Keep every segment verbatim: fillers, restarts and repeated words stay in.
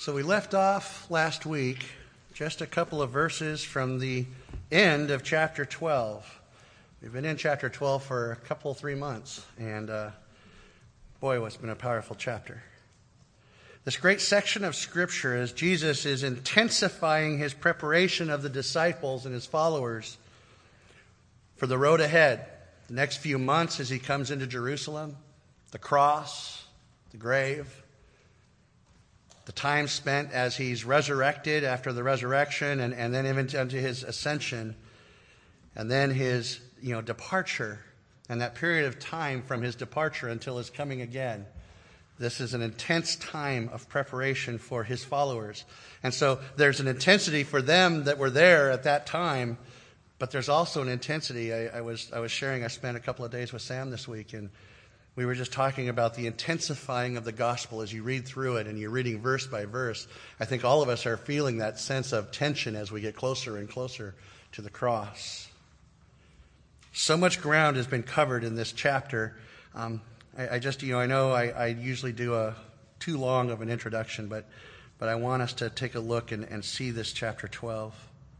So we left off last week just a couple of verses from the end of chapter twelve. We've been in chapter twelve for a couple, three months, and uh, boy, it's been a powerful chapter. This great section of Scripture, as Jesus is intensifying his preparation of the disciples and his followers for the road ahead, the next few months as he comes into Jerusalem, the cross, the grave, the time spent as he's resurrected after the resurrection, and, and then even into his ascension, and then his you know departure, and that period of time from his departure until his coming again. This is an intense time of preparation for his followers. And so there's an intensity for them that were there at that time, but there's also an intensity. I, I was I was sharing, I spent a couple of days with Sam this week, and we were just talking about the intensifying of the gospel as you read through it and you're reading verse by verse. I think all of us are feeling that sense of tension as we get closer and closer to the cross. So much ground has been covered in this chapter. Um, I, I just, you know, I know I, I usually do a too long of an introduction, but but I want us to take a look and, and see this chapter twelve.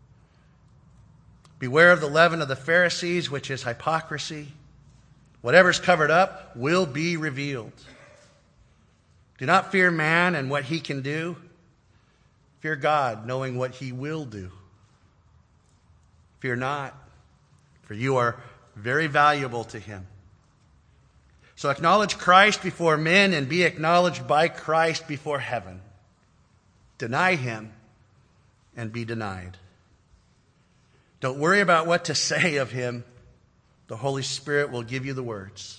Beware of the leaven of the Pharisees, which is hypocrisy. Whatever's covered up will be revealed. Do not fear man and what he can do. Fear God, knowing what he will do. Fear not, for you are very valuable to him. So acknowledge Christ before men and be acknowledged by Christ before heaven. Deny him and be denied. Don't worry about what to say of him. The Holy Spirit will give you the words.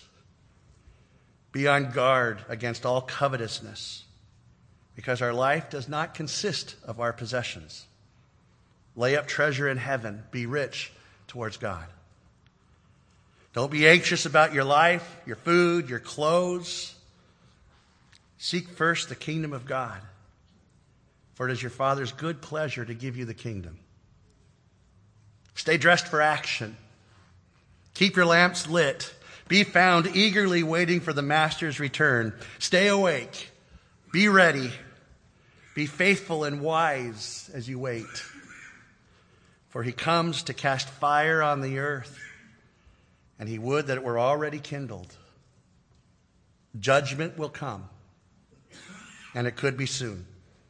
Be on guard against all covetousness, because our life does not consist of our possessions. Lay up treasure in heaven. Be rich towards God. Don't be anxious about your life, your food, your clothes. Seek first the kingdom of God, for it is your Father's good pleasure to give you the kingdom. Stay dressed for action. Keep your lamps lit. Be found eagerly waiting for the Master's return. Stay awake. Be ready. Be faithful and wise as you wait. For he comes to cast fire on the earth, and he would that it were already kindled. Judgment will come, and it could be soon.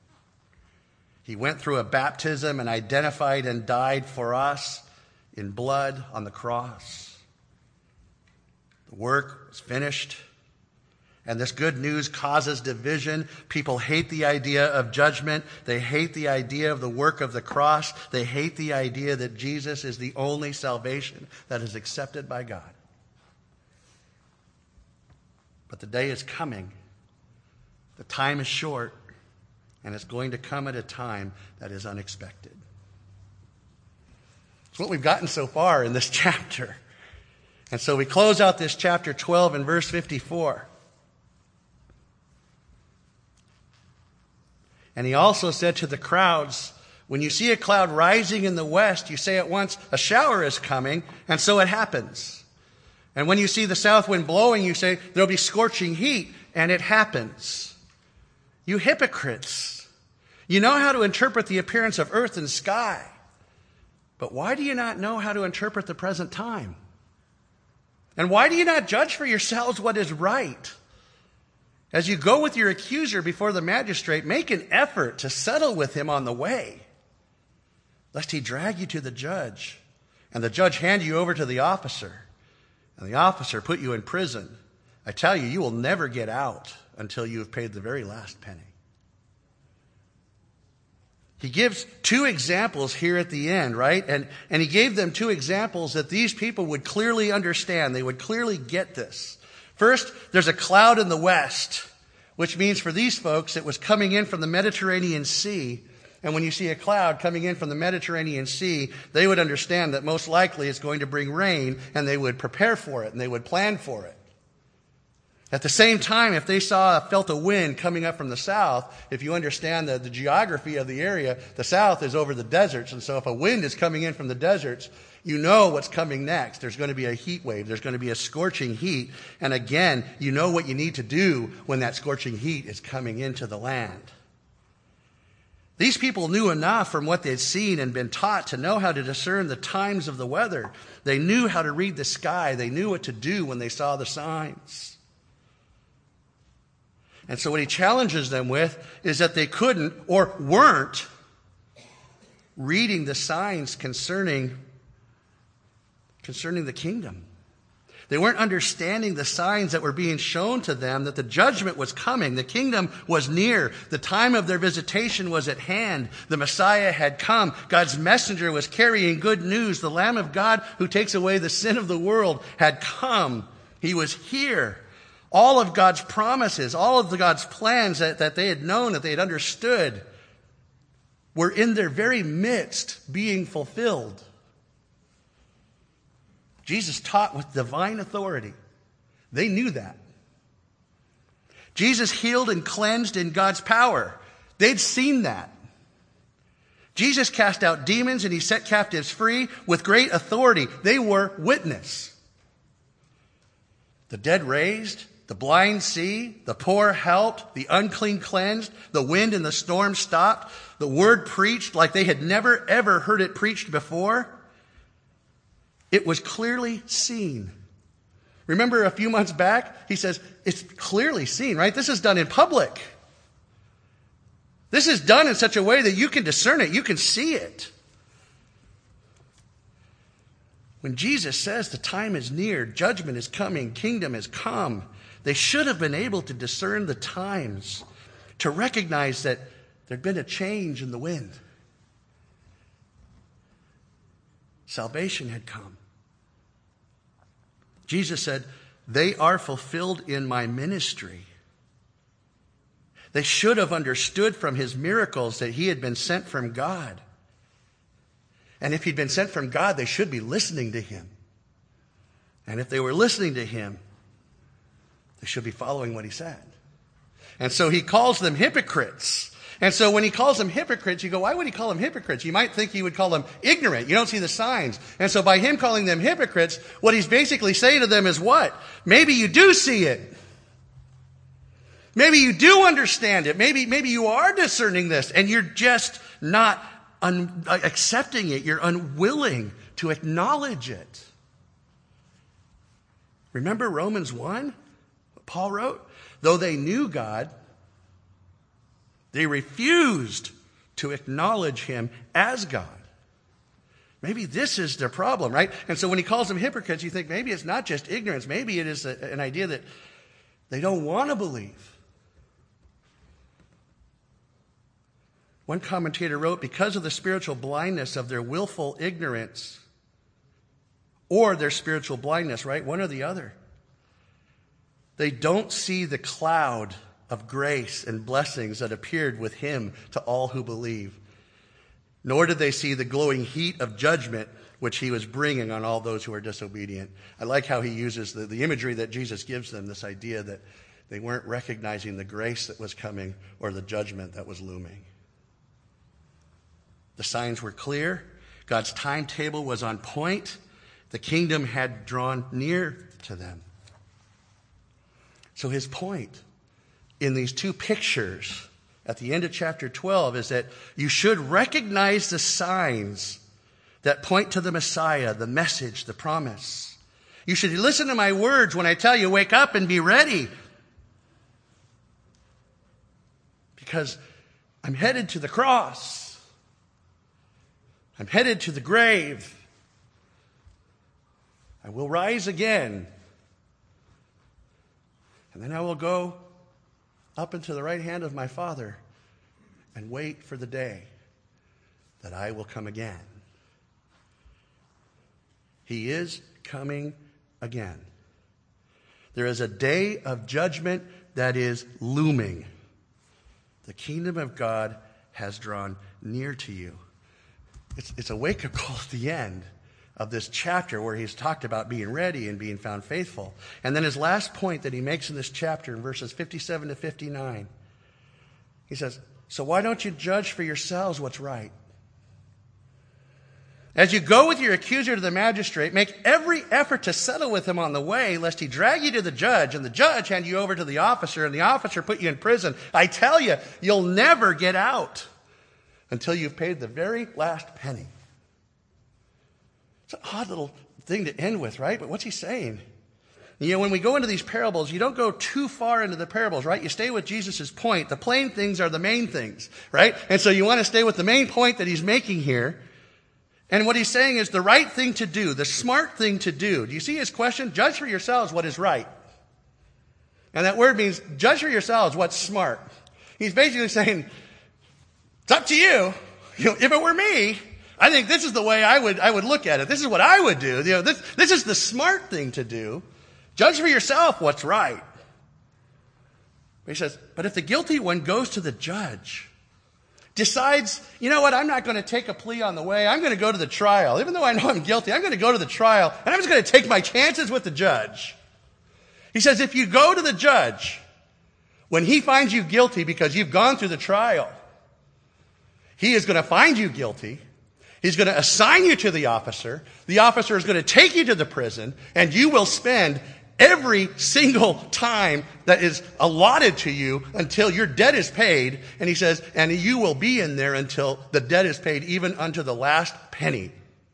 He went through a baptism and identified and died for us in blood on the cross. The work is finished, and this good news causes division. People hate the idea of judgment. They hate the idea of the work of the cross. They hate the idea that Jesus is the only salvation that is accepted by God. But the day is coming. The time is short, and it's going to come at a time that is unexpected. It's what we've gotten so far in this chapter. And so we close out this chapter twelve in verse fifty-four. And he also said to the crowds, when you see a cloud rising in the west, you say at once, a shower is coming, and so it happens. And when you see the south wind blowing, you say, there'll be scorching heat, and it happens. You hypocrites! You know how to interpret the appearance of earth and sky, but why do you not know how to interpret the present time? And why do you not judge for yourselves what is right? As you go with your accuser before the magistrate, make an effort to settle with him on the way, lest he drag you to the judge, and the judge hand you over to the officer, and the officer put you in prison. I tell you, you will never get out until you have paid the very last penny. He gives two examples here at the end, right? And, and he gave them two examples that these people would clearly understand. They would clearly get this. First, there's a cloud in the west, which means for these folks it was coming in from the Mediterranean Sea. And when you see a cloud coming in from the Mediterranean Sea, they would understand that most likely it's going to bring rain, and they would prepare for it, and they would plan for it. At the same time, if they saw, felt a wind coming up from the south, if you understand the, the geography of the area, the south is over the deserts. And so if a wind is coming in from the deserts, you know what's coming next. There's going to be a heat wave. There's going to be a scorching heat. And again, you know what you need to do when that scorching heat is coming into the land. These people knew enough from what they'd seen and been taught to know how to discern the times of the weather. They knew how to read the sky. They knew what to do when they saw the signs. And so what he challenges them with is that they couldn't or weren't reading the signs concerning, concerning the kingdom. They weren't understanding the signs that were being shown to them, that the judgment was coming. The kingdom was near. The time of their visitation was at hand. The Messiah had come. God's messenger was carrying good news. The Lamb of God who takes away the sin of the world had come. He was here. All of God's promises, all of the God's plans that, that they had known, that they had understood, were in their very midst being fulfilled. Jesus taught with divine authority. They knew that. Jesus healed and cleansed in God's power. They'd seen that. Jesus cast out demons and he set captives free with great authority. They were witness. The dead raised, the blind see, the poor helped, the unclean cleansed, the wind and the storm stopped, the word preached like they had never ever heard it preached before. It was clearly seen. Remember a few months back, he says, it's clearly seen, right? This is done in public. This is done in such a way that you can discern it. You can see it. When Jesus says the time is near, judgment is coming, kingdom has come, they should have been able to discern the times, to recognize that there'd been a change in the wind. Salvation had come. Jesus said, they are fulfilled in my ministry. They should have understood from his miracles that he had been sent from God. And if he'd been sent from God, they should be listening to him. And if they were listening to him, they should be following what he said. And so he calls them hypocrites. And so when he calls them hypocrites, you go, why would he call them hypocrites? You might think he would call them ignorant. You don't see the signs. And so by him calling them hypocrites, what he's basically saying to them is what? Maybe you do see it. Maybe you do understand it. Maybe, maybe you are discerning this and you're just not un- accepting it. You're unwilling to acknowledge it. Remember Romans one? What Paul wrote? Though they knew God, they refused to acknowledge him as God. Maybe this is their problem, right? And so when he calls them hypocrites, you think maybe it's not just ignorance. Maybe it is a, an idea that they don't want to believe. One commentator wrote, because of the spiritual blindness of their willful ignorance or their spiritual blindness, right? One or the other. They don't see the cloud of grace and blessings that appeared with him to all who believe. Nor did they see the glowing heat of judgment which he was bringing on all those who are disobedient. I like how he uses the, the imagery that Jesus gives them, this idea that they weren't recognizing the grace that was coming or the judgment that was looming. The signs were clear. God's timetable was on point. The kingdom had drawn near to them. So his point in these two pictures at the end of chapter twelve is that you should recognize the signs that point to the Messiah, the message, the promise. You should listen to my words when I tell you, wake up and be ready. Because I'm headed to the cross. I'm headed to the grave. I will rise again. And then I will go up into the right hand of my Father and wait for the day that I will come again. He is coming again. There is a day of judgment that is looming. The kingdom of God has drawn near to you. It's, it's a wake-up call at the end of this chapter where he's talked about being ready and being found faithful. And then his last point that he makes in this chapter in verses fifty-seven to fifty-nine, he says, so why don't you judge for yourselves what's right? As you go with your accuser to the magistrate, make every effort to settle with him on the way, lest he drag you to the judge, and the judge hand you over to the officer, and the officer put you in prison. I tell you, you'll never get out. until you've paid the very last penny. It's an odd little thing to end with, right? But what's he saying? You know, when we go into these parables, you don't go too far into the parables, right? You stay with Jesus' point. The plain things are the main things, right? And so you want to stay with the main point that he's making here. And what he's saying is the right thing to do, the smart thing to do. Do you see his question? Judge for yourselves what is right. And that word means judge for yourselves what's smart. He's basically saying, it's up to you. You know, if it were me, I think this is the way I would I would look at it. This is what I would do. You know, this, this is the smart thing to do. Judge for yourself what's right. He says, but if the guilty one goes to the judge, decides, you know what, I'm not going to take a plea on the way. I'm going to go to the trial. Even though I know I'm guilty, I'm going to go to the trial, and I'm just going to take my chances with the judge. He says, if you go to the judge, when he finds you guilty because you've gone through the trial, he is going to find you guilty. He's going to assign you to the officer. The officer is going to take you to the prison, and you will spend every single time that is allotted to you until your debt is paid. And he says, and you will be in there until the debt is paid, even unto the last penny.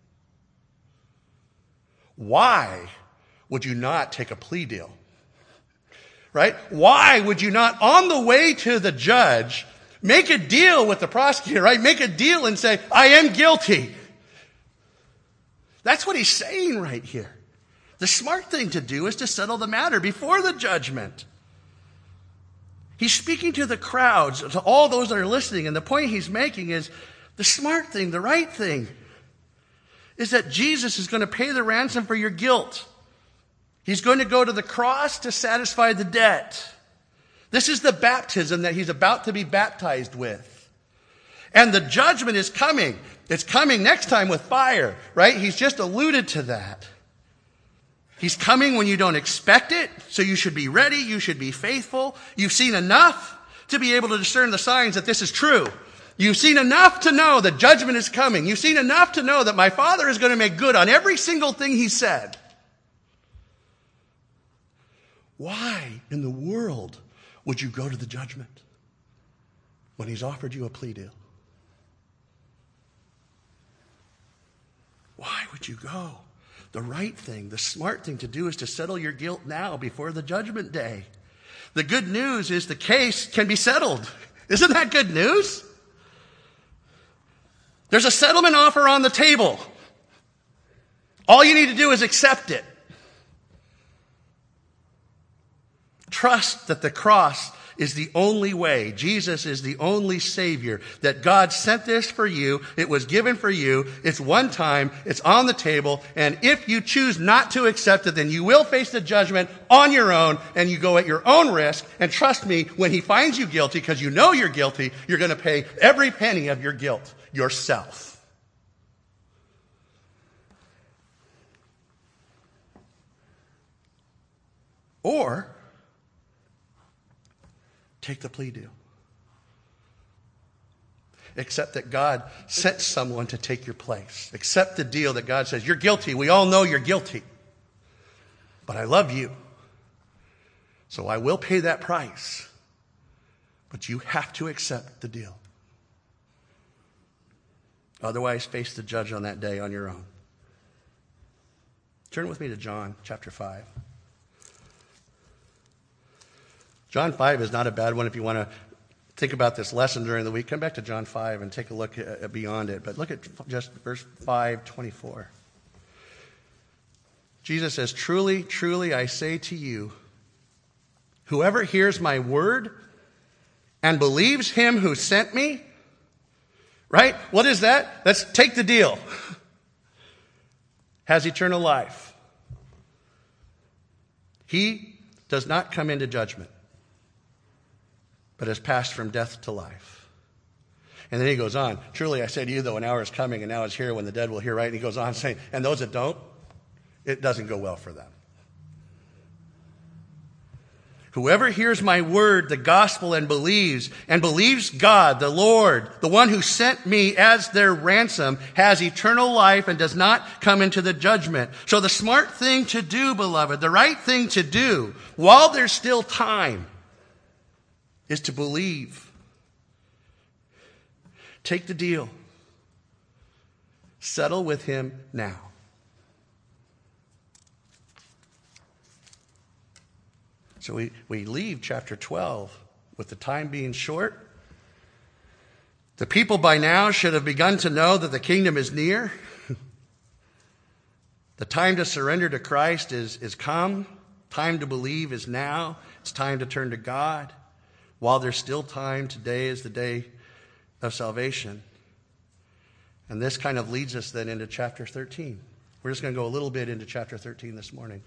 Why would you not take a plea deal? Right? Why would you not, on the way to the judge, make a deal with the prosecutor, right? Make a deal and say, I am guilty. That's what he's saying right here. The smart thing to do is to settle the matter before the judgment. He's speaking to the crowds, to all those that are listening, and the point he's making is the smart thing, the right thing, is that Jesus is going to pay the ransom for your guilt. He's going to go to the cross to satisfy the debt. This is the baptism that he's about to be baptized with. And the judgment is coming. It's coming next time with fire, right? He's just alluded to that. He's coming when you don't expect it, so you should be ready, you should be faithful. You've seen enough to be able to discern the signs that this is true. You've seen enough to know that judgment is coming. You've seen enough to know that my Father is going to make good on every single thing he said. Why in the world would you go to the judgment when he's offered you a plea deal? Why would you go? The right thing, the smart thing to do is to settle your guilt now before the judgment day. The good news is the case can be settled. Isn't that good news? There's a settlement offer on the table. All you need to do is accept it. Trust that the cross is the only way. Jesus is the only Savior. That God sent this for you. It was given for you. It's one time. It's on the table. And if you choose not to accept it, then you will face the judgment on your own. And you go at your own risk. And trust me, when he finds you guilty, because you know you're guilty, you're going to pay every penny of your guilt yourself. Or take the plea deal. Accept that God sent someone to take your place. Accept the deal that God says, you're guilty. We all know you're guilty. But I love you. So I will pay that price. But you have to accept the deal. Otherwise, face the judge on that day on your own. Turn with me to John chapter five. John five is not a bad one if you want to think about this lesson during the week. Come back to John five and take a look at, beyond it. But look at just verse five twenty-four. Jesus says, truly, truly, I say to you, whoever hears my word and believes him who sent me, right? What is that? Let's take the deal. Has eternal life. He does not come into judgment, but has passed from death to life. And then he goes on, truly I say to you, though, an hour is coming, and now is here when the dead will hear right. And he goes on saying, and those that don't, it doesn't go well for them. Whoever hears my word, the gospel, and believes, and believes God, the Lord, the one who sent me as their ransom, has eternal life and does not come into the judgment. So the smart thing to do, beloved, the right thing to do, while there's still time, is to believe. Take the deal. Settle with him now. So we, we leave chapter twelve with the time being short. The people by now should have begun to know that the kingdom is near. The time to surrender to Christ is, is come. Time to believe is now. It's time to turn to God. While there's still time, today is the day of salvation. And this kind of leads us then into chapter thirteen. We're just going to go a little bit into chapter thirteen this morning.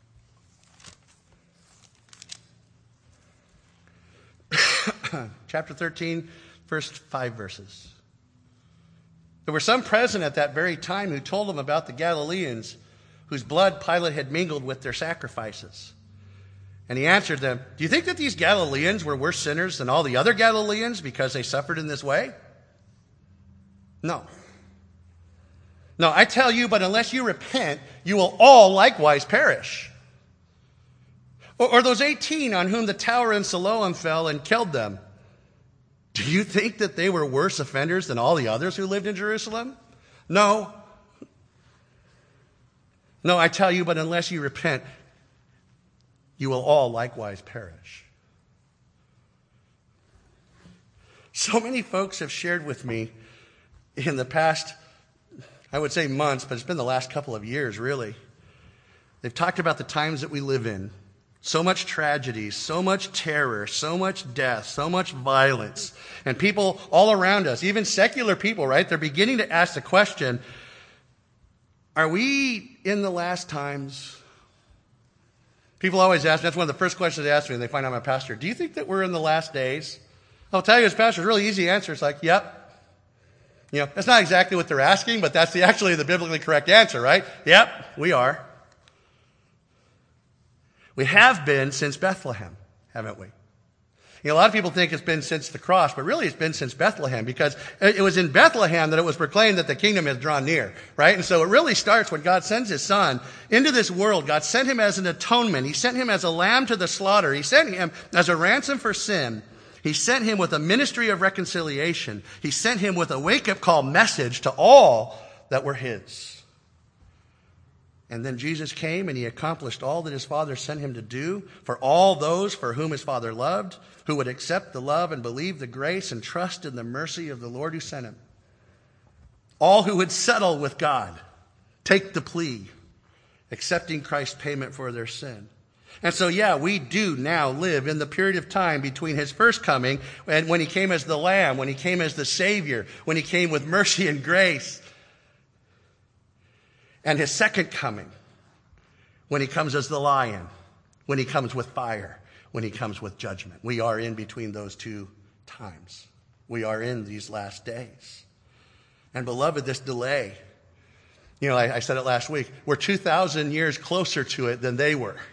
Chapter thirteen, first five verses. There were some present at that very time who told him about the Galileans whose blood Pilate had mingled with their sacrifices. And he answered them, do you think that these Galileans were worse sinners than all the other Galileans because they suffered in this way? No. No, I tell you, but unless you repent, you will all likewise perish. Or, or those eighteen on whom the tower in Siloam fell and killed them. Do you think that they were worse offenders than all the others who lived in Jerusalem? No. No, I tell you, but unless you repent, you will all likewise perish. So many folks have shared with me in the past, I would say months, but it's been the last couple of years, really. They've talked about the times that we live in. So much tragedy, so much terror, so much death, so much violence. And people all around us, even secular people, right? They're beginning to ask the question, are we in the last times? People always ask, that's one of the first questions they ask me when they find out I'm a pastor. Do you think that we're in the last days? I'll tell you as pastor, it's a really easy answer. It's like, yep. You know, that's not exactly what they're asking, but that's the, actually the biblically correct answer, right? Yep, we are. We have been since Bethlehem, haven't we? You know, a lot of people think it's been since the cross, but really it's been since Bethlehem, because it was in Bethlehem that it was proclaimed that the kingdom has drawn near, right? And so it really starts when God sends his son into this world. God sent him as an atonement. He sent him as a lamb to the slaughter. He sent him as a ransom for sin. He sent him with a ministry of reconciliation. He sent him with a wake-up call message to all that were his. And then Jesus came and he accomplished all that his Father sent him to do for all those for whom his Father loved, who would accept the love and believe the grace and trust in the mercy of the Lord who sent him. All who would settle with God, take the plea, accepting Christ's payment for their sin. And so, yeah, we do now live in the period of time between his first coming and when he came as the Lamb, when he came as the Savior, when he came with mercy and grace, and his second coming, when he comes as the lion, when he comes with fire, when he comes with judgment. We are in between those two times. We are in these last days. And beloved, this delay, you know, I, I said it last week, we're two thousand years closer to it than they were.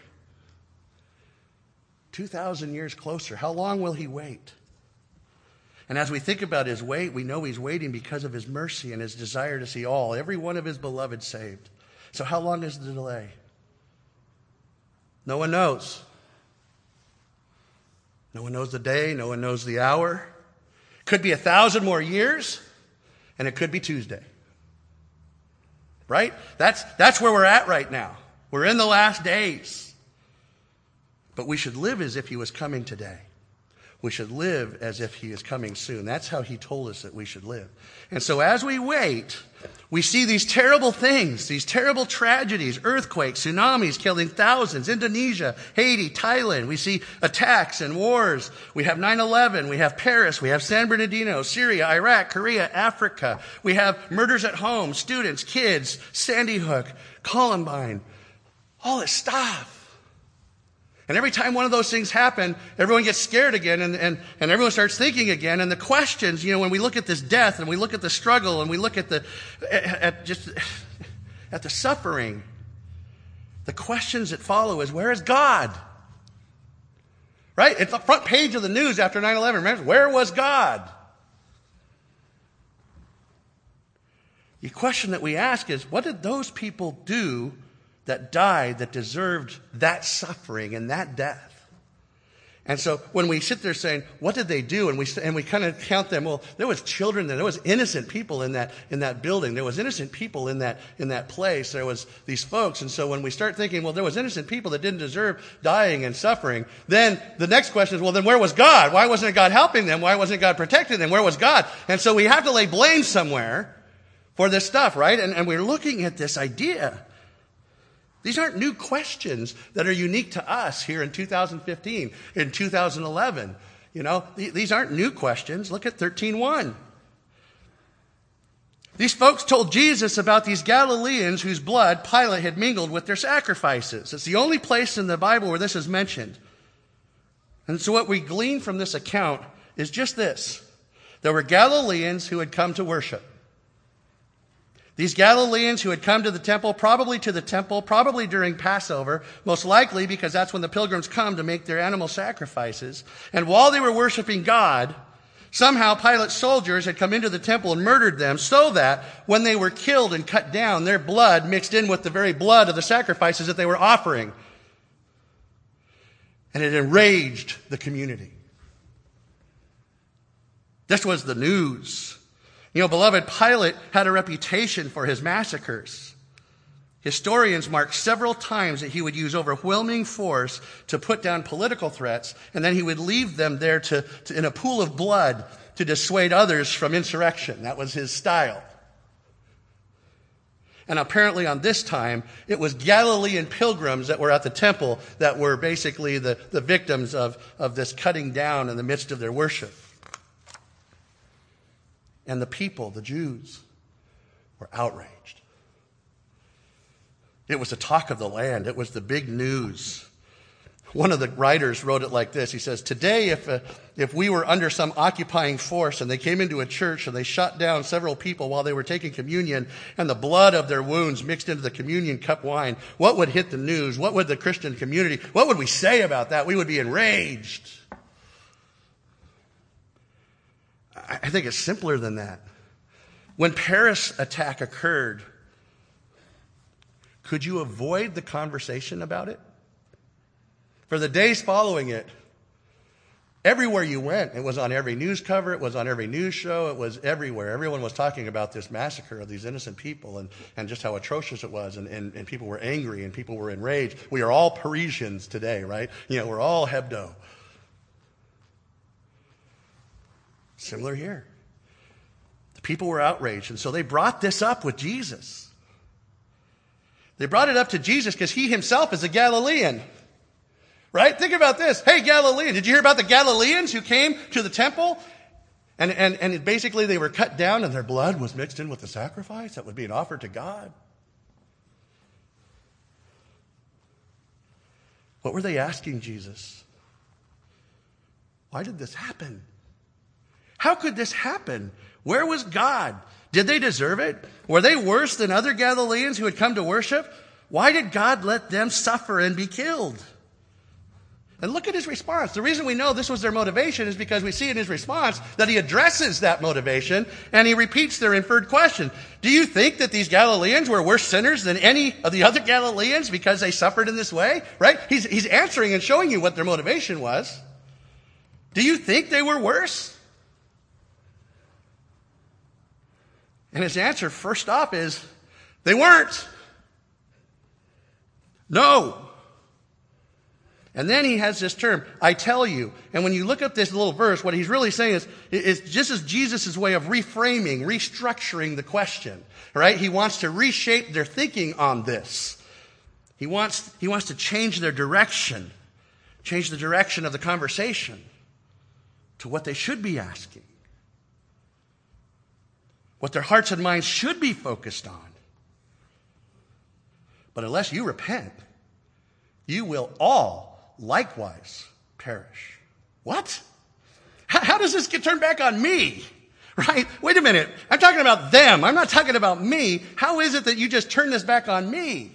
two thousand years closer. How long will he wait? And as we think about his wait, we know he's waiting because of his mercy and his desire to see all, every one of his beloved saved. So how long is the delay? No one knows. No one knows the day. No one knows the hour. Could be a thousand more years, and it could be Tuesday. Right? That's, that's where we're at right now. We're in the last days. But we should live as if he was coming today. We should live as if he is coming soon. That's how he told us that we should live. And so as we wait, we see these terrible things, these terrible tragedies, earthquakes, tsunamis killing thousands, Indonesia, Haiti, Thailand. We see attacks and wars. We have nine eleven. We have Paris. We have San Bernardino, Syria, Iraq, Korea, Africa. We have murders at home, students, kids, Sandy Hook, Columbine, all this stuff. And every time one of those things happen, everyone gets scared again and, and, and everyone starts thinking again. And the questions, you know, when we look at this death and we look at the struggle and we look at the, at just, at the suffering, the questions that follow is, where is God? Right? It's the front page of the news after nine eleven. Remember, where was God? The question that we ask is, what did those people do that died, that deserved that suffering and that death? And so when we sit there saying, what did they do? And we and we kind of count them, well, there was children there. There was innocent people in that in that building. There was innocent people in that in that place. There was these folks. And so when we start thinking, well, there was innocent people that didn't deserve dying and suffering, then the next question is, well, then where was God? Why wasn't God helping them? Why wasn't God protecting them? Where was God? And so we have to lay blame somewhere for this stuff, right? And, and we're looking at this idea. These aren't new questions that are unique to us here in two thousand fifteen, in two thousand eleven. You know, th- these aren't new questions. Look at thirteen one. These folks told Jesus about these Galileans whose blood Pilate had mingled with their sacrifices. It's the only place in the Bible where this is mentioned. And so what we glean from this account is just this. There were Galileans who had come to worship. These Galileans who had come to the temple, probably to the temple, probably during Passover, most likely because that's when the pilgrims come to make their animal sacrifices. And while they were worshiping God, somehow Pilate's soldiers had come into the temple and murdered them so that when they were killed and cut down, their blood mixed in with the very blood of the sacrifices that they were offering. And it enraged the community. This was the news. You know, beloved, Pilate had a reputation for his massacres. Historians mark several times that he would use overwhelming force to put down political threats, and then he would leave them there to, to in a pool of blood to dissuade others from insurrection. That was his style. And apparently on this time, it was Galilean pilgrims that were at the temple that were basically the, the victims of, of this cutting down in the midst of their worship. And the people, the Jews, were outraged. It was the talk of the land. It was the big news. One of the writers wrote it like this. He says, today, if, uh, if we were under some occupying force and they came into a church and they shot down several people while they were taking communion and the blood of their wounds mixed into the communion cup wine, what would hit the news? What would the Christian community, what would we say about that? We would be enraged. I think it's simpler than that. When Paris attack occurred, could you avoid the conversation about it? For the days following it, everywhere you went, it was on every news cover, it was on every news show, it was everywhere. Everyone was talking about this massacre of these innocent people and, and just how atrocious it was, and, and, and people were angry and people were enraged. We are all Parisians today, right? You know, we're all Hebdo. Similar here. The people were outraged, and so they brought this up with Jesus. They brought it up to Jesus because he himself is a Galilean. Right? Think about this. Hey, Galilean, did you hear about the Galileans who came to the temple? And, and, and basically they were cut down and their blood was mixed in with the sacrifice that was being offered to God. What were they asking Jesus? Why did this happen? How could this happen? Where was God? Did they deserve it? Were they worse than other Galileans who had come to worship? Why did God let them suffer and be killed? And look at his response. The reason we know this was their motivation is because we see in his response that he addresses that motivation and he repeats their inferred question. Do you think that these Galileans were worse sinners than any of the other Galileans because they suffered in this way? Right? He's, he's answering and showing you what their motivation was. Do you think they were worse? And his answer, first off, is they weren't. No. And then he has this term, I tell you. And when you look up this little verse, what he's really saying is, is just as Jesus' way of reframing, restructuring the question, right? He wants to reshape their thinking on this. He wants, he wants to change their direction, change the direction of the conversation to what they should be asking, what their hearts and minds should be focused on. But unless you repent, you will all likewise perish. What? How, how does this get turned back on me? Right? Wait a minute. I'm talking about them. I'm not talking about me. How is it that you just turn this back on me?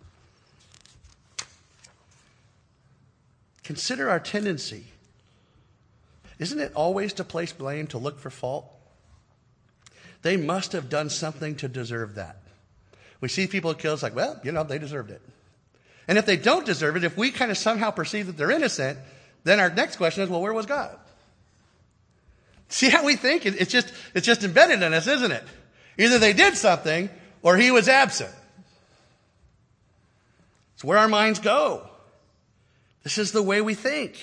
Consider our tendency. Isn't it always to place blame, to look for fault? They must have done something to deserve that. We see people killed, it's like, well, you know, they deserved it. And if they don't deserve it, if we kind of somehow perceive that they're innocent, then our next question is, well, where was God? See how we think? It's just, it's just embedded in us, isn't it? Either they did something or he was absent. It's where our minds go. This is the way we think.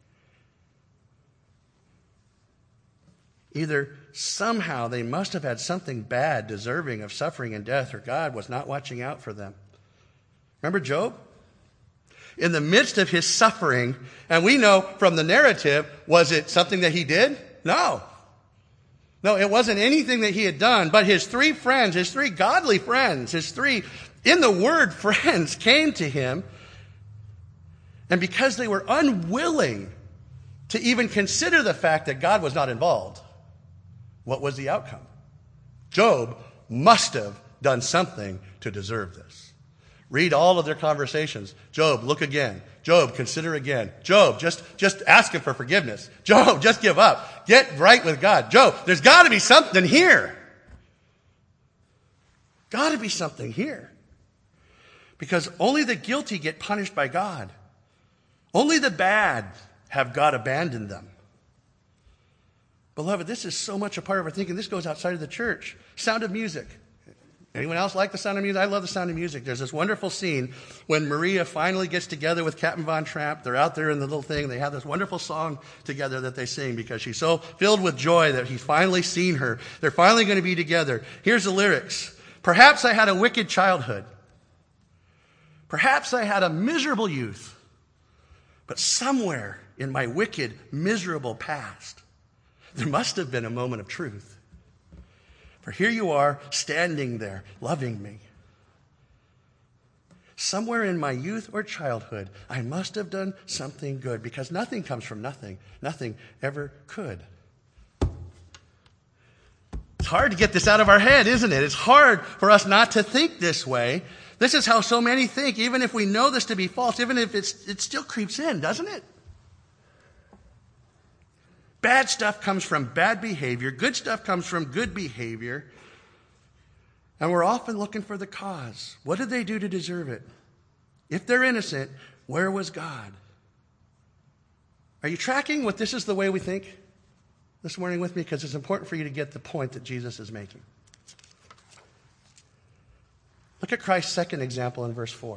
Either somehow they must have had something bad deserving of suffering and death, or God was not watching out for them. Remember Job? In the midst of his suffering, and we know from the narrative, was it something that he did? No. No, it wasn't anything that he had done, but his three friends, his three godly friends, his three, in the word, friends, came to him, and because they were unwilling to even consider the fact that God was not involved, what was the outcome? Job must have done something to deserve this. Read all of their conversations. Job, look again. Job, consider again. Job, just, just ask him for forgiveness. Job, just give up. Get right with God. Job, there's got to be something here. Got to be something here. Because only the guilty get punished by God. Only the bad have God abandoned them. Beloved, this is so much a part of our thinking. This goes outside of the church. Sound of Music. Anyone else like the Sound of Music? I love the Sound of Music. There's this wonderful scene when Maria finally gets together with Captain Von Trapp. They're out there in the little thing. They have this wonderful song together that they sing because she's so filled with joy that he's finally seen her. They're finally going to be together. Here's the lyrics. Perhaps I had a wicked childhood. Perhaps I had a miserable youth. But somewhere in my wicked, miserable past, there must have been a moment of truth. For here you are, standing there, loving me. Somewhere in my youth or childhood, I must have done something good, because nothing comes from nothing. Nothing ever could. It's hard to get this out of our head, isn't it? It's hard for us not to think this way. This is how so many think, even if we know this to be false, even if it's, it still creeps in, doesn't it? Bad stuff comes from bad behavior. Good stuff comes from good behavior. And we're often looking for the cause. What did they do to deserve it? If they're innocent, where was God? Are you tracking what this is the way we think this morning with me? Because it's important for you to get the point that Jesus is making. Look at Christ's second example in verse four.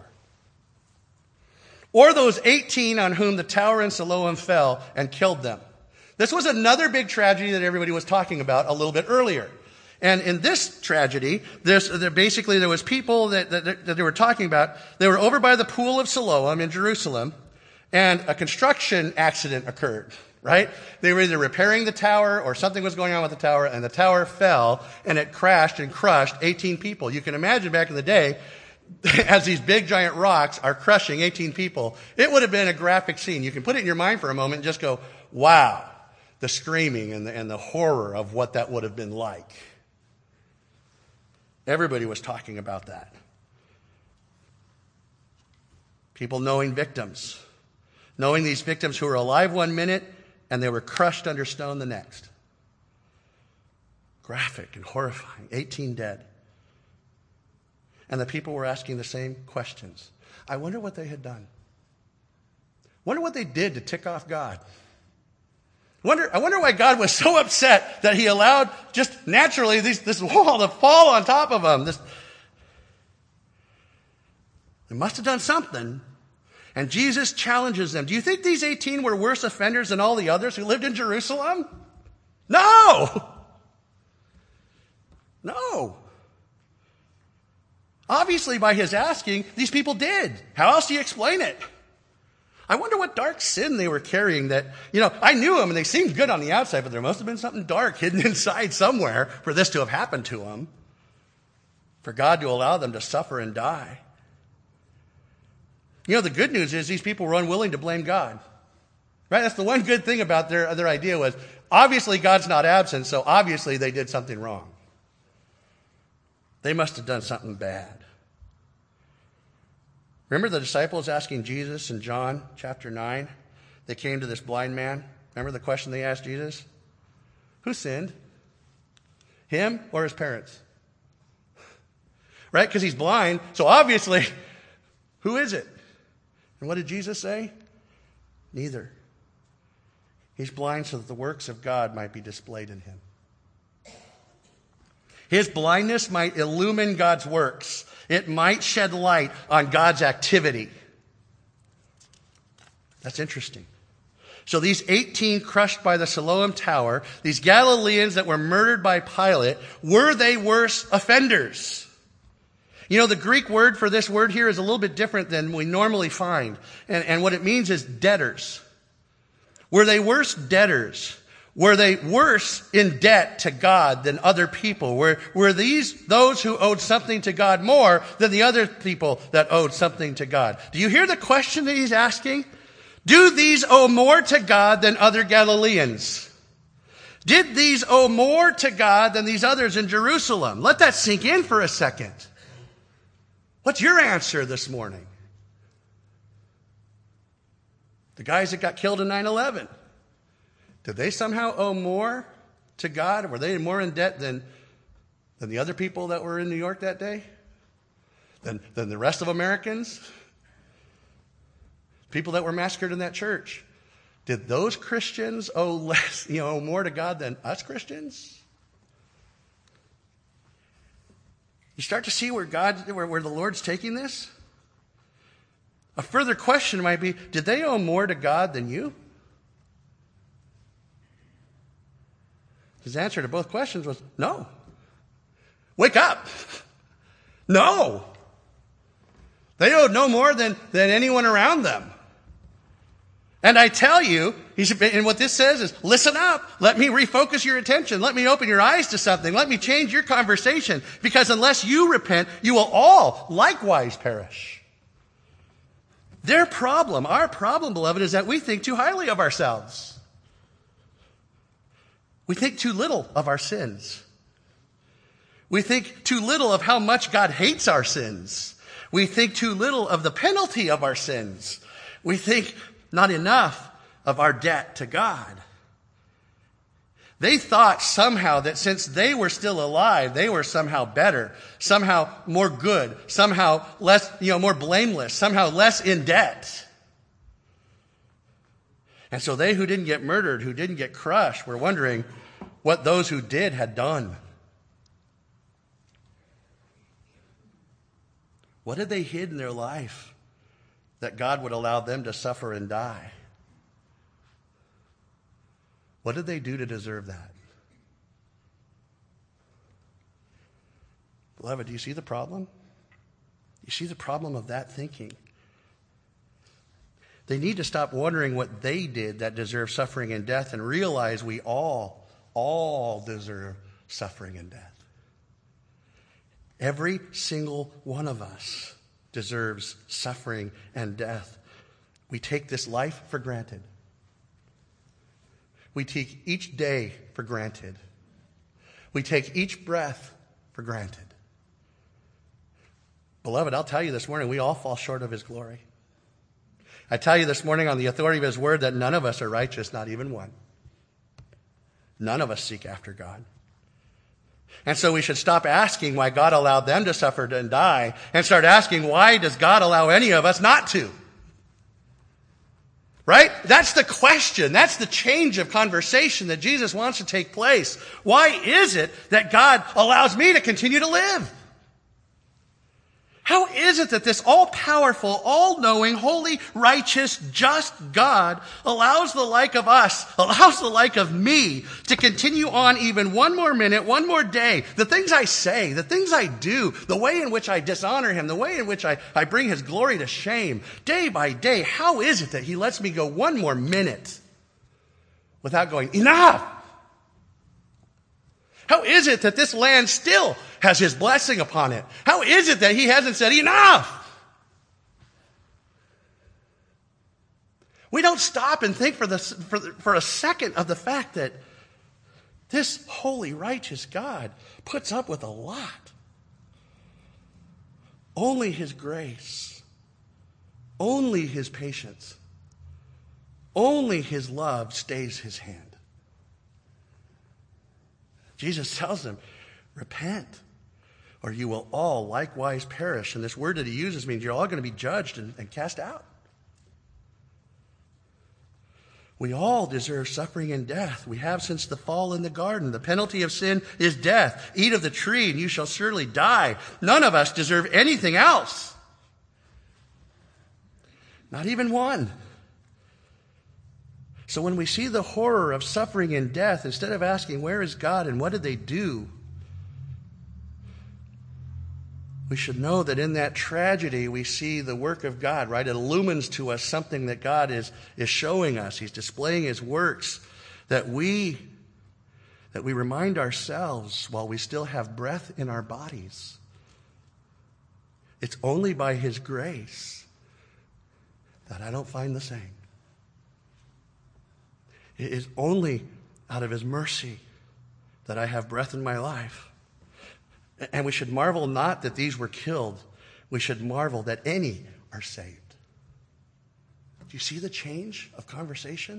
Or those eighteen on whom the tower in Siloam fell and killed them. This was another big tragedy that everybody was talking about a little bit earlier. And in this tragedy, there's, there basically there was people that, that, that they were talking about. They were over by the pool of Siloam in Jerusalem, and a construction accident occurred, right? They were either repairing the tower or something was going on with the tower, and the tower fell, and it crashed and crushed eighteen people. You can imagine back in the day, as these big giant rocks are crushing eighteen people, it would have been a graphic scene. You can put it in your mind for a moment and just go, wow. The screaming and the, and the horror of what that would have been like. Everybody was talking about that. People knowing victims. Knowing these victims who were alive one minute and they were crushed under stone the next. Graphic and horrifying. eighteen dead. And the people were asking the same questions. I wonder what they had done. Wonder what they did to tick off God. Wonder, I wonder why God was so upset that he allowed just naturally these, this wall to fall on top of them. This, they must have done something. And Jesus challenges them. Do you think these eighteen were worse offenders than all the others who lived in Jerusalem? No! No. Obviously, by his asking, these people did. How else do you explain it? I wonder what dark sin they were carrying that, you know, I knew them and they seemed good on the outside, but there must have been something dark hidden inside somewhere for this to have happened to them. For God to allow them to suffer and die. You know, the good news is these people were unwilling to blame God. Right? That's the one good thing about their, their idea was, obviously God's not absent, so obviously they did something wrong. They must have done something bad. Remember the disciples asking Jesus in John chapter nine? They came to this blind man. Remember the question they asked Jesus? Who sinned? Him or his parents? Right? Because he's blind. So obviously, who is it? And what did Jesus say? Neither. He's blind so that the works of God might be displayed in him. His blindness might illumine God's works. It might shed light on God's activity. That's interesting. So these eighteen crushed by the Siloam Tower, these Galileans that were murdered by Pilate, were they worse offenders? You know, the Greek word for this word here is a little bit different than we normally find. And, and what it means is debtors. Were they worse debtors? Were they worse in debt to God than other people? Were, were these those who owed something to God more than the other people that owed something to God? Do you hear the question that he's asking? Do these owe more to God than other Galileans? Did these owe more to God than these others in Jerusalem? Let that sink in for a second. What's your answer this morning? The guys that got killed in nine eleven. Did they somehow owe more to God? Were they more in debt than, than the other people that were in New York that day? Than, than the rest of Americans? People that were massacred in that church. Did those Christians owe less, you know, more to God than us Christians? You start to see where God, where, where the Lord's taking this? A further question might be, did they owe more to God than you? His answer to both questions was no. Wake up. No. They owed no more than, than anyone around them. And I tell you, he said, and what this says is, listen up. Let me refocus your attention. Let me open your eyes to something. Let me change your conversation. Because unless you repent, you will all likewise perish. Their problem, our problem, beloved, is that we think too highly of ourselves. We think too little of our sins. We think too little of how much God hates our sins. We think too little of the penalty of our sins. We think not enough of our debt to God. They thought somehow that since they were still alive, they were somehow better, somehow more good, somehow less, you know, more blameless, somehow less in debt. And so they who didn't get murdered, who didn't get crushed, were wondering what those who did had done. What had they hid in their life that God would allow them to suffer and die? What did they do to deserve that? Beloved, do you see the problem? You see the problem of that thinking? They need to stop wondering what they did that deserved suffering and death and realize we all, all deserve suffering and death. Every single one of us deserves suffering and death. We take this life for granted. We take each day for granted. We take each breath for granted. Beloved, I'll tell you this morning, we all fall short of his glory. I tell you this morning on the authority of his word that none of us are righteous, not even one. None of us seek after God. And so we should stop asking why God allowed them to suffer and die and start asking, why does God allow any of us not to? Right? That's the question. That's the change of conversation that Jesus wants to take place. Why is it that God allows me to continue to live? How is it that this all-powerful, all-knowing, holy, righteous, just God allows the like of us, allows the like of me to continue on even one more minute, one more day? The things I say, the things I do, the way in which I dishonor him, the way in which I, I bring his glory to shame, day by day, how is it that he lets me go one more minute without going, enough? How is it that this land still has his blessing upon it? How is it that he hasn't said, enough? We don't stop and think for, the, for, the, for a second of the fact that this holy, righteous God puts up with a lot. Only his grace, only his patience, only his love stays his hand. Jesus tells them, repent, or you will all likewise perish. And this word that he uses means you're all going to be judged and, and cast out. We all deserve suffering and death. We have since the fall in the garden. The penalty of sin is death. Eat of the tree and you shall surely die. None of us deserve anything else. Not even one. So when we see the horror of suffering and death, instead of asking, where is God and what did they do? We should know that in that tragedy, we see the work of God, right? It illumines to us something that God is, is showing us. He's displaying his works, that we, that we remind ourselves while we still have breath in our bodies. It's only by his grace that I don't find the same. It is only out of his mercy that I have breath in my life. And we should marvel not that these were killed. We should marvel that any are saved. Do you see the change of conversation?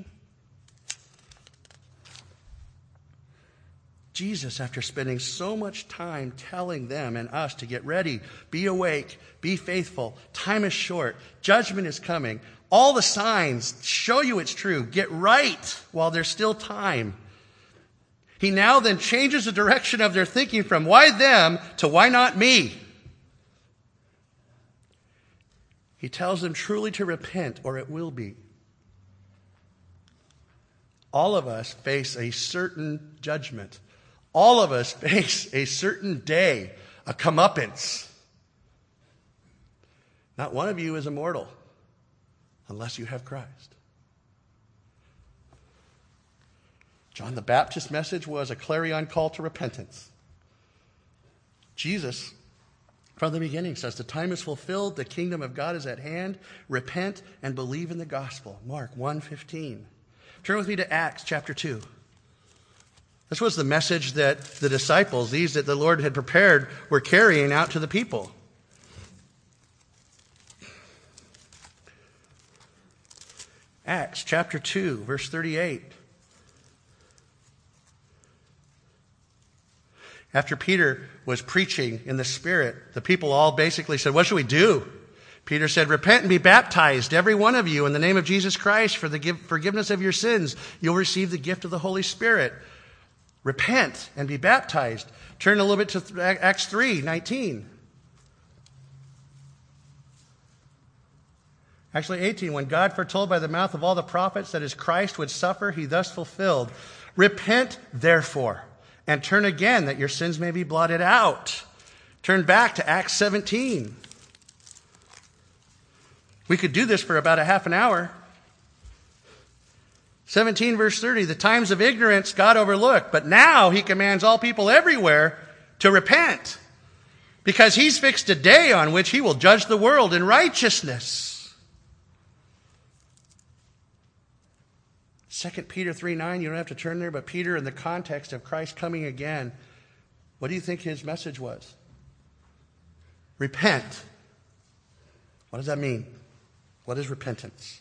Jesus, after spending so much time telling them and us to get ready, be awake, be faithful, time is short, judgment is coming, all the signs show you it's true, get right while there's still time. He now then changes the direction of their thinking from why them to why not me. He tells them truly to repent or it will be. All of us face a certain judgment. All of us face a certain day, a comeuppance. Not one of you is immortal unless you have Christ. John the Baptist's message was a clarion call to repentance. Jesus, from the beginning, says the time is fulfilled, the kingdom of God is at hand. Repent and believe in the gospel. Mark one fifteen. Turn with me to Acts chapter two. This was the message that the disciples, these that the Lord had prepared, were carrying out to the people. Acts chapter two, verse thirty-eight. After Peter was preaching in the Spirit, the people all basically said, what should we do? Peter said, repent and be baptized, every one of you, in the name of Jesus Christ for the forgiveness of your sins. You'll receive the gift of the Holy Spirit. Repent and be baptized. Turn a little bit to Acts three nineteen. Actually, eighteen. When God foretold by the mouth of all the prophets that his Christ would suffer, he thus fulfilled. Repent, therefore, and turn again that your sins may be blotted out. Turn back to Acts seventeen. We could do this for about a half an hour. seventeen verse thirty, the times of ignorance God overlooked, but now he commands all people everywhere to repent, because he's fixed a day on which he will judge the world in righteousness. Second Peter three nine, you don't have to turn there, but Peter, in the context of Christ coming again, what do you think his message was? Repent. What does that mean? What is repentance?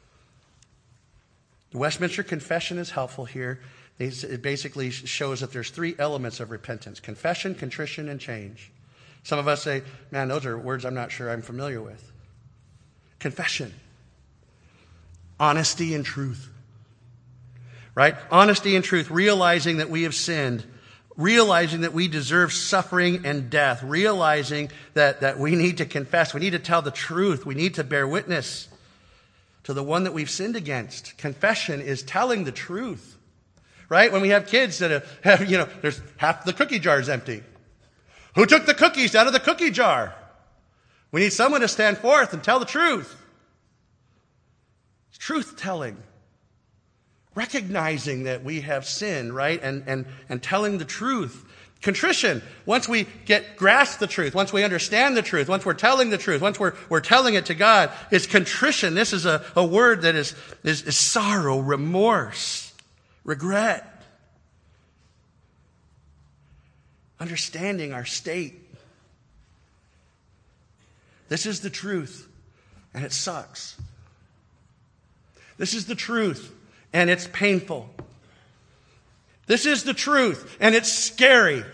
The Westminster Confession is helpful here. It basically shows that there's three elements of repentance: confession, contrition, and change. Some of us say, man, those are words I'm not sure I'm familiar with. Confession. Honesty and truth. Right? Honesty and truth, realizing that we have sinned, realizing that we deserve suffering and death, realizing that, that we need to confess, we need to tell the truth, we need to bear witness to the one that we've sinned against. Confession is telling the truth. Right? When we have kids that have, have you know, there's half the cookie jar is empty. Who took the cookies out of the cookie jar? We need someone to stand forth and tell the truth. It's truth telling. Recognizing that we have sinned, right? And, and, and telling the truth. Contrition. Once we get grasp the truth, once we understand the truth, once we're telling the truth, once we're, we're telling it to God, is contrition. This is a, a word that is, is, is sorrow, remorse, regret. Understanding our state. This is the truth, and it sucks. This is the truth, and it's painful. This is the truth, and it's scary.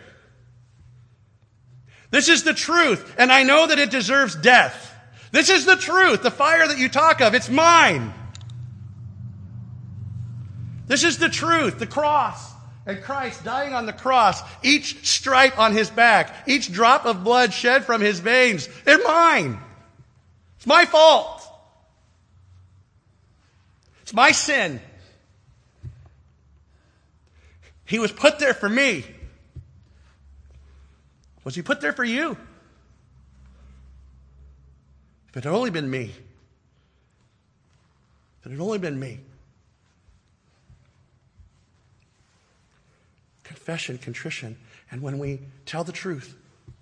This is the truth, and I know that it deserves death. This is the truth, the fire that you talk of, it's mine. This is the truth, the cross. And Christ dying on the cross, each stripe on his back, each drop of blood shed from his veins, they're mine. It's my fault. It's my sin. He was put there for me. Was he put there for you? If it had only been me. If it had only been me. Confession, contrition, and when we tell the truth,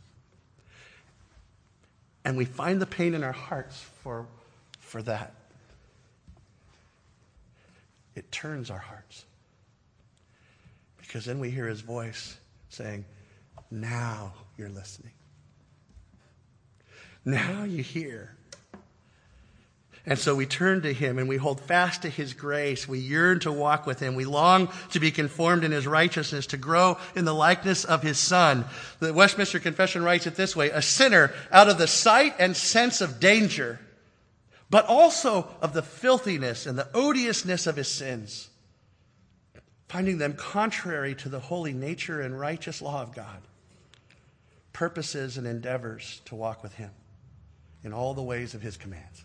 and we find the pain in our hearts for, for that, it turns our hearts. Because then we hear his voice saying, now you're listening. Now you hear. And so we turn to him and we hold fast to his grace. We yearn to walk with him. We long to be conformed in his righteousness, to grow in the likeness of his Son. The Westminster Confession writes it this way: a sinner out of the sight and sense of danger, but also of the filthiness and the odiousness of his sins, finding them contrary to the holy nature and righteous law of God, purposes and endeavors to walk with him in all the ways of his commands.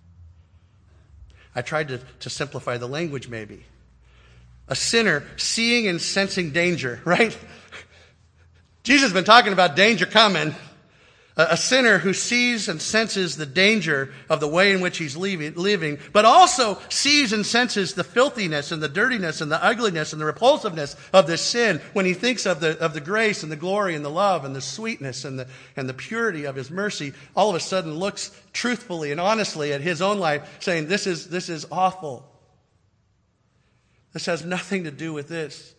I tried to, to simplify the language maybe. A sinner seeing and sensing danger, right? Jesus has been talking about danger coming. A, a sinner who sees and senses the danger of the way in which he's leaving, living, but also sees and senses the filthiness and the dirtiness and the ugliness and the repulsiveness of this sin when he thinks of the, of the grace and the glory and the love and the sweetness and the, and the purity of his mercy, all of a sudden looks truthfully and honestly at his own life saying, this is, this is awful. This has nothing to do with this.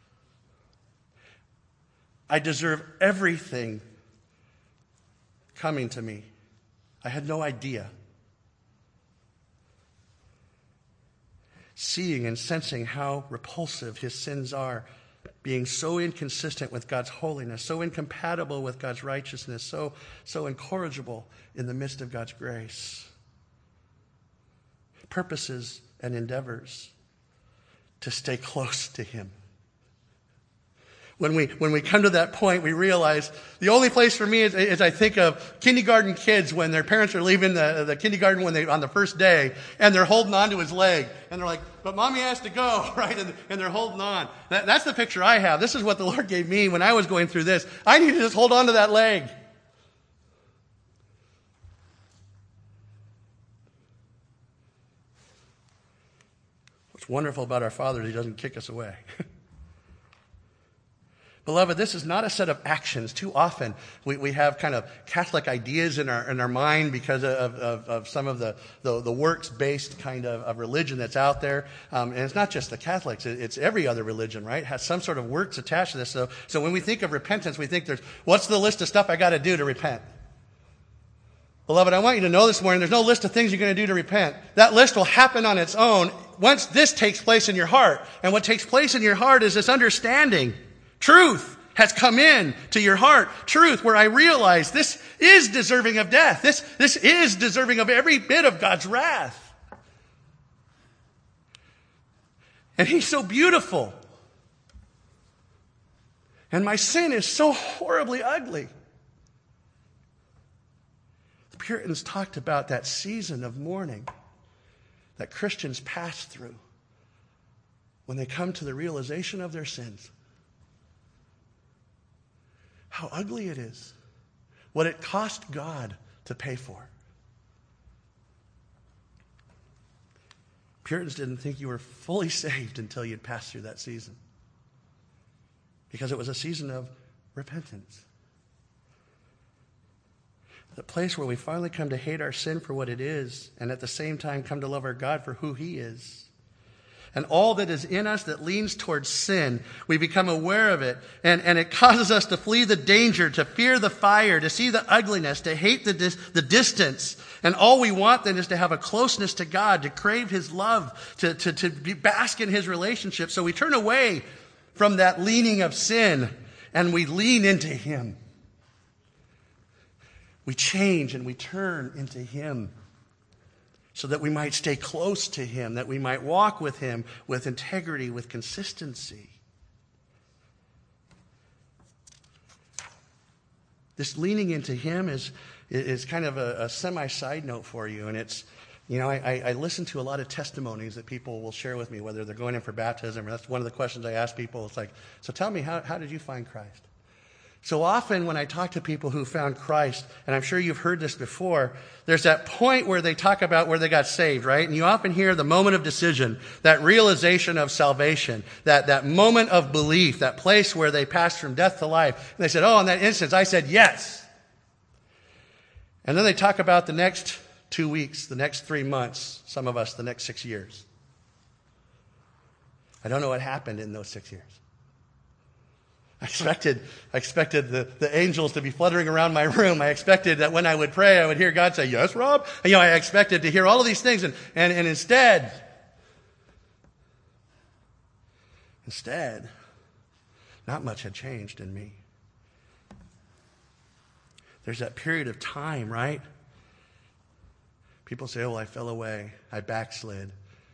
I deserve everything coming to me. I had no idea. Seeing and sensing how repulsive his sins are, being so inconsistent with God's holiness, so incompatible with God's righteousness, so, so incorrigible in the midst of God's grace. Purposes and endeavors to stay close to him. When we when we come to that point, we realize the only place for me is, is I think of kindergarten kids when their parents are leaving the, the kindergarten when they on the first day, and they're holding on to his leg, and they're like, "But mommy has to go," right? And, and they're holding on. That, that's the picture I have. This is what the Lord gave me when I was going through this. I need to just hold on to that leg. What's wonderful about our Father is he doesn't kick us away. Beloved, this is not a set of actions. Too often we, we have kind of Catholic ideas in our in our mind because of, of, of some of the, the, the works-based kind of, of religion that's out there. Um, and it's not just the Catholics. It, it's every other religion, right? It has some sort of works attached to this. So, so when we think of repentance, we think there's, what's the list of stuff I got to do to repent? Beloved, I want you to know this morning, there's no list of things you're going to do to repent. That list will happen on its own once this takes place in your heart. And what takes place in your heart is this understanding. Truth has come in to your heart. Truth where I realize this is deserving of death. This, this is deserving of every bit of God's wrath. And he's so beautiful. And my sin is so horribly ugly. The Puritans talked about that season of mourning that Christians pass through when they come to the realization of their sins. How ugly it is. What it cost God to pay for. Puritans didn't think you were fully saved until you'd passed through that season. Because it was a season of repentance. The place where we finally come to hate our sin for what it is, and at the same time come to love our God for who he is. And all that is in us that leans towards sin, we become aware of it. And, and it causes us to flee the danger, to fear the fire, to see the ugliness, to hate the, dis, the distance. And all we want then is to have a closeness to God, to crave his love, to, to, to be, bask in his relationship. So we turn away from that leaning of sin and we lean into him. We change and we turn into him. so that we might stay close to him, that we might walk with him with integrity, with consistency. This leaning into him is, is kind of a, a semi-side note for you. And it's, you know, I, I listen to a lot of testimonies that people will share with me, whether they're going in for baptism, or that's one of the questions I ask people. It's like, so tell me, how, how did you find Christ? So often when I talk to people who found Christ, and I'm sure you've heard this before, there's that point where they talk about where they got saved, right? And you often hear the moment of decision, that realization of salvation, that, that moment of belief, that place where they passed from death to life. And they said, oh, in that instance, I said yes. And then they talk about the next two weeks, the next three months, some of us, the next six years. I don't know what happened in those six years. I expected, I expected the, the angels to be fluttering around my room. I expected that when I would pray, I would hear God say, yes, Rob? And, you know, I expected to hear all of these things. And, and, and instead, instead, not much had changed in me. There's that period of time, right? People say, oh, well, I fell away. I backslid.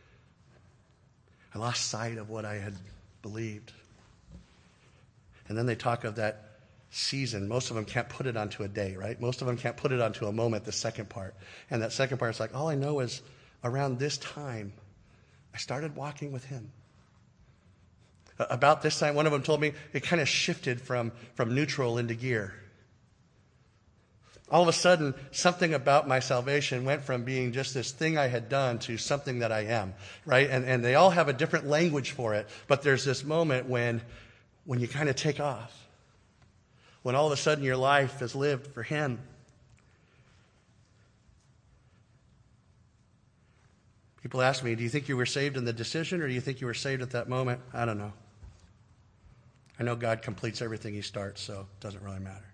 I lost sight of what I had believed. And then they talk of that season. Most of them can't put it onto a day, right? Most of them can't put it onto a moment, the second part. And that second part is like, all I know is around this time, I started walking with him. About this time, one of them told me it kind of shifted from, from neutral into gear. All of a sudden, something about my salvation went from being just this thing I had done to something that I am, right? And, and they all have a different language for it. But there's this moment when When you kind of take off, when all of a sudden your life is lived for him. People ask me, do you think you were saved in the decision, or do you think you were saved at that moment? I don't know. I know God completes everything he starts, so it doesn't really matter.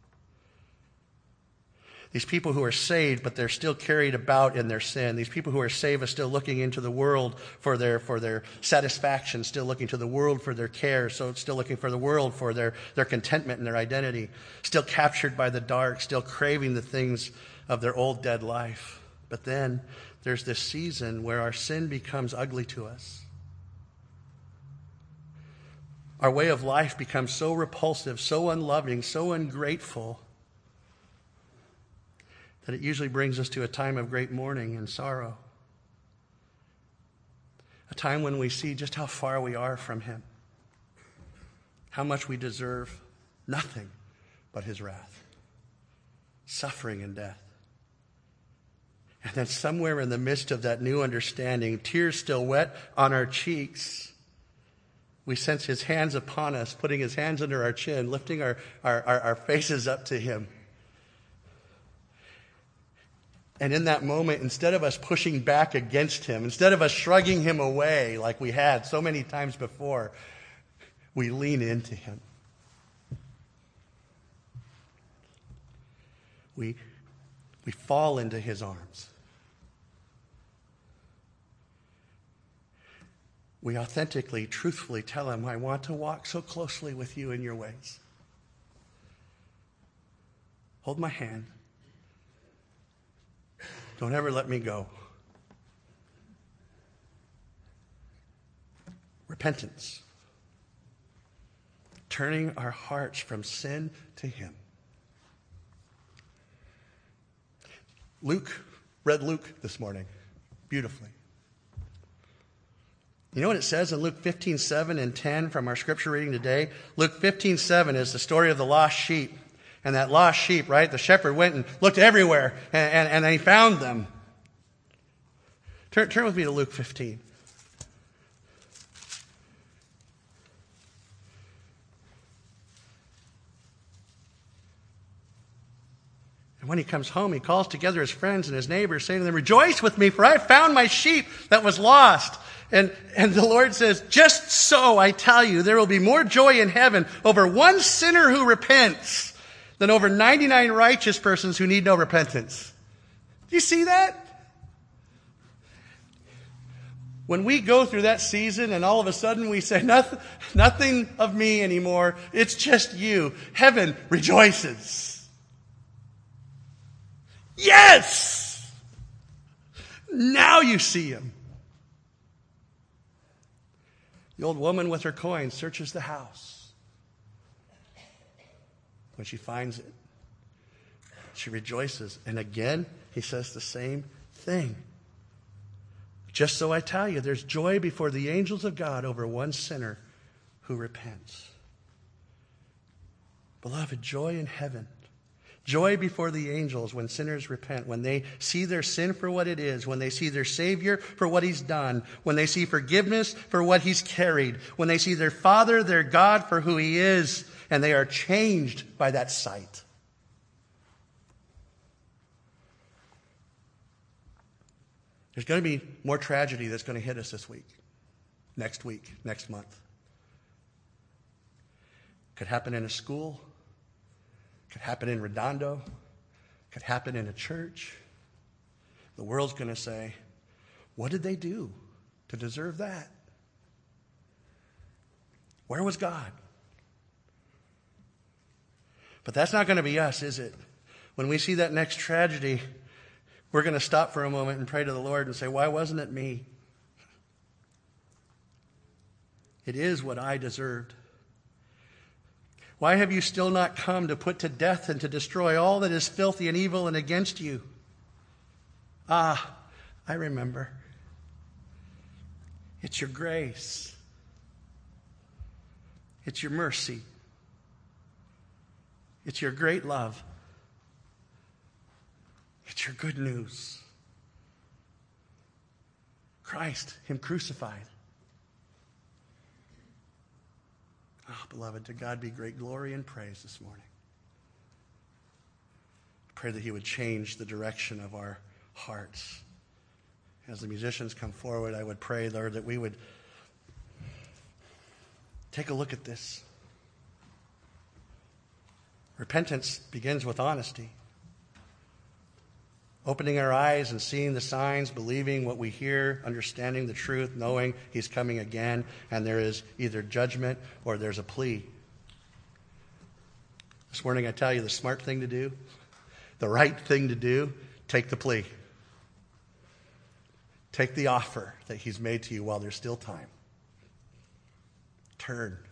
These people who are saved, but they're still carried about in their sin. These people who are saved are still looking into the world for their for their satisfaction, still looking to the world for their care, so still looking for the world for their, their contentment and their identity, still captured by the dark, still craving the things of their old dead life. But then there's this season where our sin becomes ugly to us. Our way of life becomes so repulsive, so unloving, so ungrateful, that it usually brings us to a time of great mourning and sorrow. A time when we see just how far we are from him. How much we deserve nothing but his wrath. Suffering and death. And then somewhere in the midst of that new understanding, tears still wet on our cheeks, we sense his hands upon us, putting his hands under our chin, lifting our, our, our, our faces up to him. And in that moment, instead of us pushing back against him, instead of us shrugging him away like we had so many times before, we lean into him. We, we fall into his arms. We authentically, truthfully tell him, I want to walk so closely with you in your ways. Hold my hand. Don't ever let me go. Repentance. Turning our hearts from sin to him. Luke read Luke this morning beautifully. You know what it says in Luke fifteen, seven and ten from our scripture reading today? Luke fifteen, seven is the story of the lost sheep. And that lost sheep, right? The shepherd went and looked everywhere, and, and, and then he found them. Turn, turn with me to Luke fifteen. And when he comes home, he calls together his friends and his neighbors, saying to them, rejoice with me, for I have found my sheep that was lost. And, and the Lord says, just so I tell you, there will be more joy in heaven over one sinner who repents than over ninety-nine righteous persons who need no repentance. Do you see that? When we go through that season and all of a sudden we say, nothing, nothing of me anymore, it's just you, heaven rejoices. Yes! Now you see him. The old woman with her coin searches the house. When she finds it, she rejoices. And again, he says the same thing. Just so I tell you, there's joy before the angels of God over one sinner who repents. Beloved, joy in heaven. Joy before the angels when sinners repent, when they see their sin for what it is, when they see their Savior for what he's done, when they see forgiveness for what he's carried, when they see their Father, their God for who he is, and they are changed by that sight. There's going to be more tragedy that's going to hit us this week, next week, next month. Could happen in a school. Could happen in Redondo. Could happen in a church. The world's going to say, what did they do to deserve that? Where was God? But that's not going to be us, is it? When we see that next tragedy, we're going to stop for a moment and pray to the Lord and say, why wasn't it me? It is what I deserved. Why have you still not come to put to death and to destroy all that is filthy and evil and against you? Ah, I remember. It's your grace. It's your mercy. It's your great love. It's your good news. Christ, him crucified. Oh, beloved, to God be great glory and praise this morning. I pray that he would change the direction of our hearts. As the musicians come forward, I would pray, Lord, that we would take a look at this. Repentance begins with honesty. Opening our eyes and seeing the signs, believing what we hear, understanding the truth, knowing he's coming again, and there is either judgment or there's a plea. This morning I tell you the smart thing to do, the right thing to do, take the plea. Take the offer that he's made to you while there's still time. Turn.